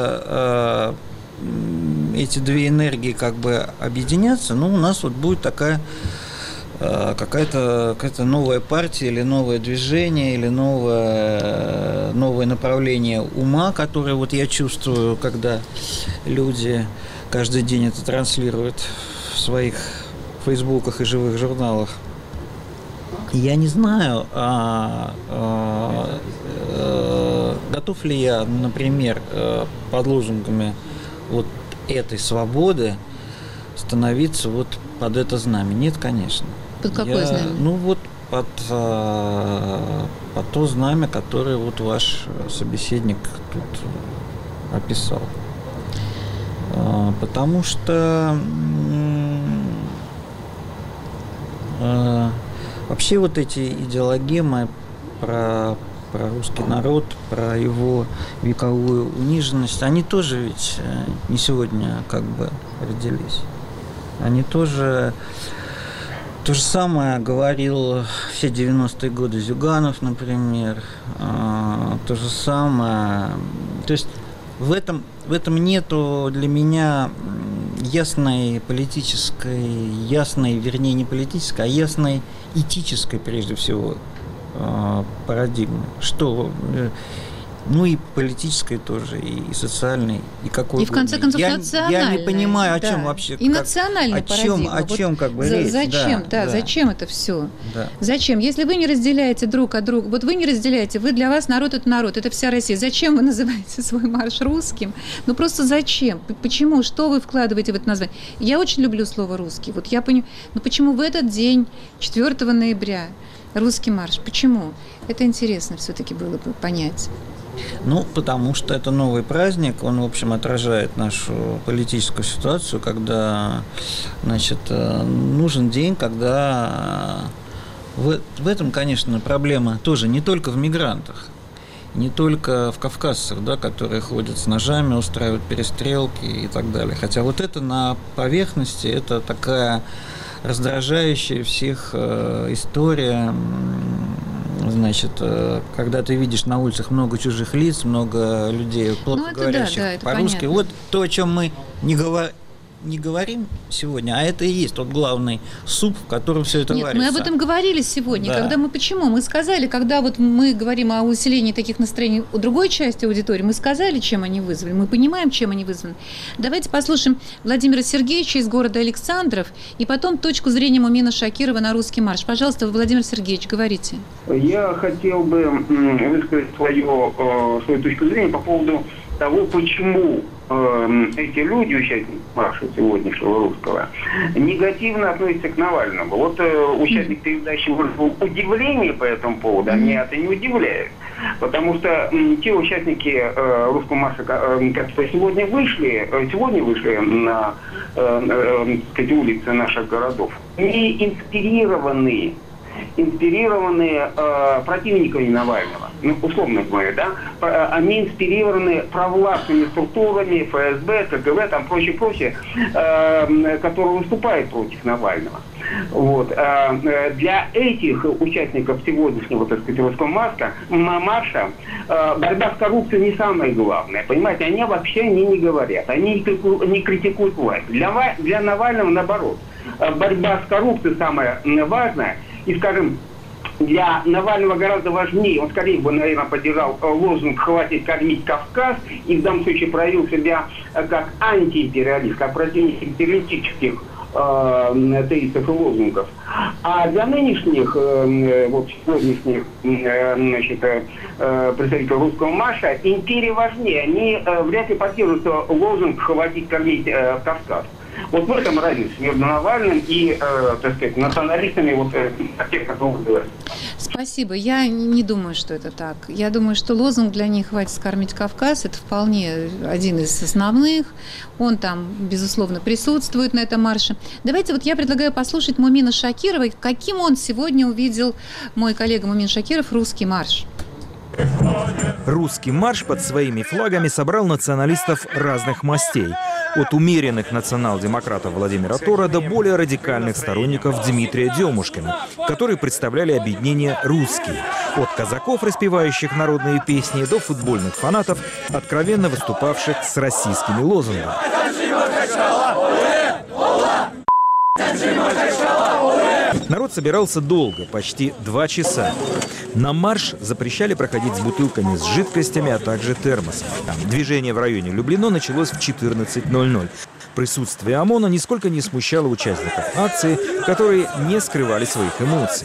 эти две энергии как бы объединятся, ну, у нас вот будет такая какая-то новая партия или новое движение, или новое направление ума, которое вот я чувствую, когда люди каждый день это транслируют в своих фейсбуках и живых журналах. Я не знаю, готов ли я, например, под лозунгами вот этой свободы становиться вот под это знамя. Нет, конечно. Под какое знамя? Ну вот под то знамя, которое вот ваш собеседник тут описал. Потому что вообще вот эти идеологемы про русский народ, про его вековую униженность, они тоже ведь не сегодня как бы родились. Они тоже то же самое говорил все 90-е годы Зюганов, например. То же самое. То есть в этом нету для меня ясной вернее, не политической, а ясной этической, прежде всего, парадигмы. Что, ну и политической тоже, и социальной, и какой. И в конце концов национальной. Я не понимаю, о чем вообще. И национальная парадигма. О чем как бы речь. Зачем? Зачем это все? Да. Зачем? Если вы не разделяете друг от друга, вот вы не разделяете, для вас народ, это вся Россия. Зачем вы называете свой марш русским? Ну просто зачем? Почему? Что вы вкладываете в это название? Я очень люблю слово русский. Вот я понимаю, но почему в этот день, 4 ноября, русский марш? Почему? Это интересно все-таки было бы понять. Ну, потому что это новый праздник, он, в общем, отражает нашу политическую ситуацию, когда, значит, нужен день, когда в этом, конечно, проблема тоже не только в мигрантах. Не только в кавказцах, да, которые ходят с ножами, устраивают перестрелки и так далее. Хотя вот это на поверхности, это такая раздражающая всех история. Значит, когда ты видишь на улицах много чужих лиц, много людей, плохо говорящих по-русски. Вот то, о чем мы не говорим сегодня, а это и есть тот главный суп, в котором все это варится. Мы об этом говорили сегодня. Да. Когда мы сказали, когда вот мы говорим о усилении таких настроений у другой части аудитории, мы сказали, чем они вызвали, мы понимаем, чем они вызваны. Давайте послушаем Владимира Сергеевича из города Александров и потом точку зрения Мумина Шакирова на русский марш. Пожалуйста, Владимир Сергеевич, говорите. Я хотел бы высказать свою точку зрения по поводу того, почему эти люди, участники марша сегодняшнего русского, негативно относятся к Навальному. Вот участник передачи выразил удивление по этому поводу, а меня это не удивляет. Потому что те участники русского марша, которые сегодня вышли на улицы наших городов, они инспирированы противниками Навального, условно говоря, да, они инспирированы провластными структурами, ФСБ, КГБ, там прочее, которые выступают против Навального. Вот. Для этих участников сегодняшнего, так сказать, русского марша борьба с коррупцией не самое главное. Понимаете, они вообще не говорят, они не критикуют власть. Для Навального, наоборот, борьба с коррупцией самое важное. И, скажем, для Навального гораздо важнее, он скорее бы, наверное, поддержал лозунг «Хватит кормить Кавказ» и в данном случае проявил себя как антиимпериалист, как противник империалистических тезисов и лозунгов. А для нынешних, сегодняшних представителей русского марша империя важнее. Они вряд ли поддерживают лозунг «Хватит кормить Кавказ». Вот в этом разница между Навальным и, так сказать, националистами, тех, которые вы говорите. Спасибо. Я не думаю, что это так. Я думаю, что лозунг для них «Хватит скормить Кавказ» – это вполне один из основных. Он там, безусловно, присутствует на этом марше. Давайте я предлагаю послушать Мумина Шакирова, каким он сегодня увидел, мой коллега Мумин Шакиров, русский марш. Русский марш под своими флагами собрал националистов разных мастей. От умеренных национал-демократов Владимира Тора до более радикальных сторонников Дмитрия Демушкина, которые представляли объединение «Русские». От казаков, распевающих народные песни, до футбольных фанатов, откровенно выступавших с российскими лозунгами. Народ собирался долго, почти 2 часа. На марш запрещали проходить с бутылками с жидкостями, а также термосами. Движение в районе Люблино началось в 14:00. Присутствие ОМОНа нисколько не смущало участников акции, которые не скрывали своих эмоций.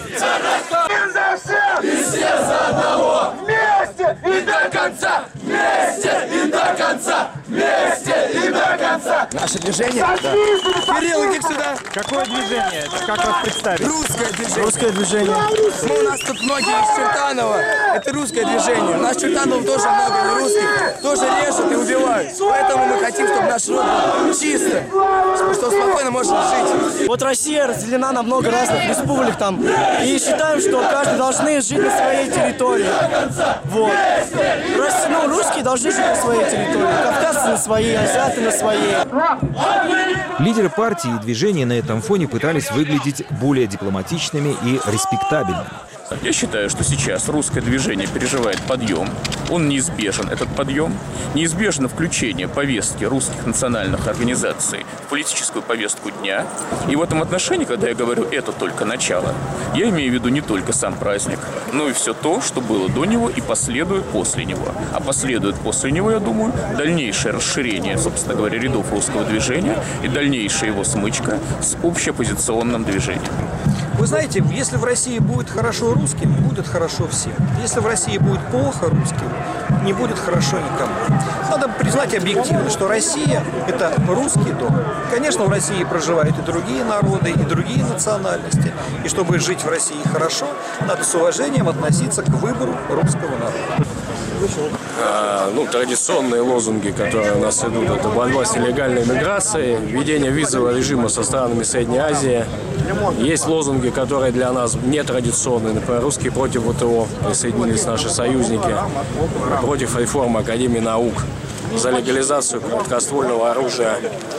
Вместе и до конца! Вместе и до конца! Вместе и до конца! Наше движение? Да. Кирилл, иди сюда! Какое движение? Это как вас представить? Русское движение. Русское движение. У нас тут многие из Чертанова. Это русское движение. У нас Чертанов тоже много русских. Тоже режут и убивают. Поэтому мы хотим, чтобы наш род был чистым. Чтобы спокойно можно жить. Вот Россия разделена на много разных республик там. И считаем, что каждый должны жить на своей территории. Вот. Русские должны жить на своей территории. Кавказцы на своей, азиаты на своей. Лидеры партии и движения на этом фоне пытались выглядеть более дипломатичными и респектабельными. Я считаю, что сейчас русское движение переживает подъем. Он неизбежен, этот подъем. Неизбежно включение повестки русских национальных организаций в политическую повестку дня. И в этом отношении, когда я говорю «это только начало», я имею в виду не только сам праздник, но и все то, что было до него и последует после него. А последует после него, я думаю, дальнейшее расширение, собственно говоря, рядов русского движения и дальнейшая его смычка с общеоппозиционным движением. Вы знаете, если в России будет хорошо русским, будет хорошо всем. Если в России будет плохо русским, не будет хорошо никому. Надо признать объективно, что Россия – это русский дом. Конечно, в России проживают и другие народы, и другие национальности. И чтобы жить в России хорошо, надо с уважением относиться к выбору русского народа. Традиционные лозунги, которые у нас идут, это борьба с нелегальной миграцией, введение визового режима со странами Средней Азии. Есть лозунги, которые для нас нетрадиционные, например, русские против ВТО, присоединились наши союзники, против реформы Академии наук, за легализацию короткоствольного оружия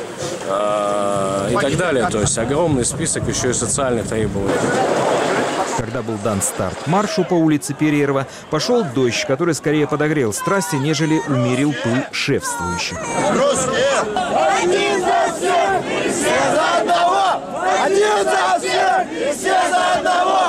и так далее. То есть огромный список еще и социальных требований. Когда был дан старт маршу по улице Перерва, пошел дождь, который скорее подогрел страсти, нежели умерил пыл шефствующих. Русские! Один за всех и все за одного! Один за всех и все за одного!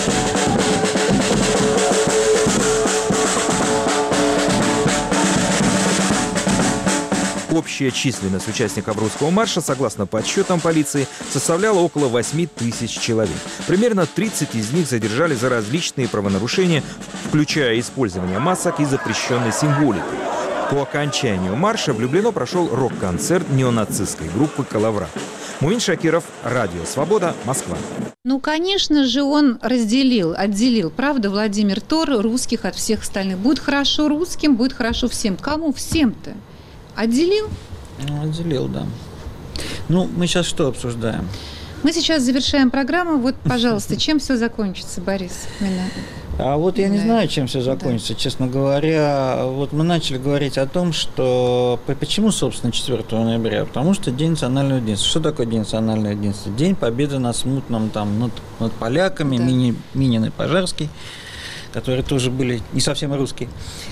Общая численность участников русского марша, согласно подсчетам полиции, составляла около 8 тысяч человек. Примерно 30 из них задержали за различные правонарушения, включая использование масок и запрещенной символики. По окончанию марша в Люблино прошел рок-концерт неонацистской группы «Калаврат». Муин Шакиров, Радио Свобода, Москва. Конечно же, он отделил, правда, Владимир Тор, русских от всех остальных. Будет хорошо русским, будет хорошо всем. Кому всем-то? Отделил? Отделил, да. Мы сейчас что обсуждаем? Мы сейчас завершаем программу. Вот, пожалуйста, чем все закончится, Борис? Я не знаю, чем все закончится, честно говоря. Мы начали говорить о том, что почему, собственно, 4 ноября? Потому что День национального единства. Что такое День национального единства? День победы на смутном над поляками, Минин и Пожарский, которые тоже были не совсем русские.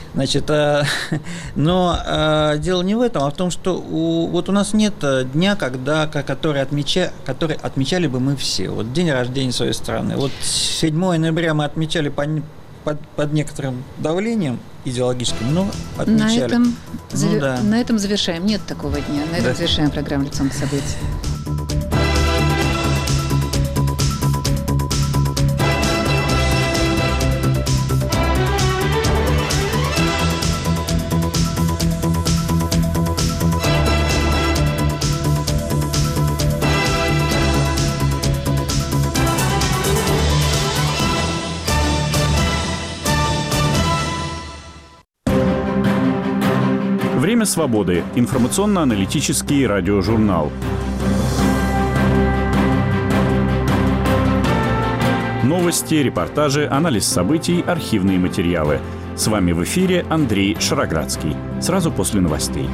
Но дело не в этом, а в том, что у нас нет дня, который отмечали бы мы все. День рождения своей страны. 7 ноября мы отмечали под некоторым давлением идеологическим, но отмечали. На этом завершаем. Нет такого дня. На этом завершаем программу «Лицом к событию». Время свободы. Информационно-аналитический радиожурнал. Новости, репортажи, анализ событий, архивные материалы. С вами в эфире Андрей Шароградский. Сразу после новостей.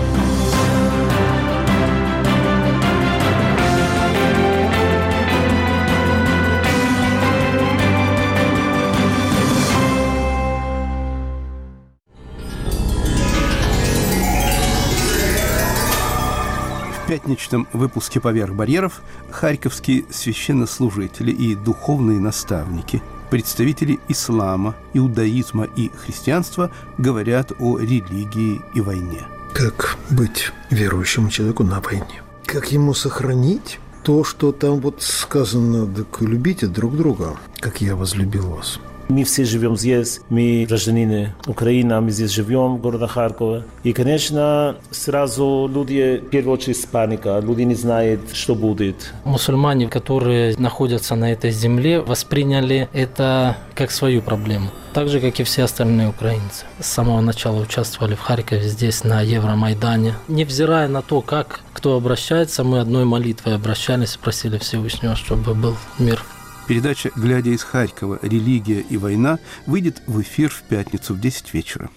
В пятничном выпуске «Поверх барьеров» харьковские священнослужители и духовные наставники, представители ислама, иудаизма и христианства говорят о религии и войне. Как быть верующему человеку на войне? Как ему сохранить то, что там сказано, так любите друг друга, как я возлюбил вас? Мы все живем здесь, мы гражданины Украины, мы здесь живем в городе Харькова. И, конечно, сразу люди, в первую очередь, с паникой, люди не знают, что будет. Мусульмане, которые находятся на этой земле, восприняли это как свою проблему. Так же, как и все остальные украинцы. С самого начала участвовали в Харькове, здесь, на Евромайдане. Невзирая на то, как кто обращается, мы одной молитвой обращались, просили Всевышнего, чтобы был мир. Передача «Глядя из Харькова. Религия и война» выйдет в эфир в пятницу в 10 вечера.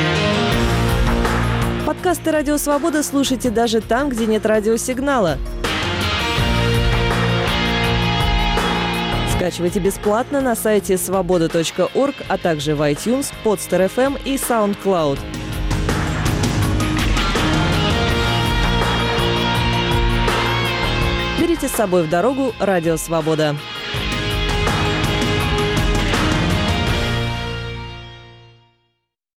Подкасты «Радио Свобода» слушайте даже там, где нет радиосигнала. Скачивайте бесплатно на сайте svoboda.org, а также в iTunes, Podster FM и SoundCloud. Берите с собой в дорогу «Радио Свобода».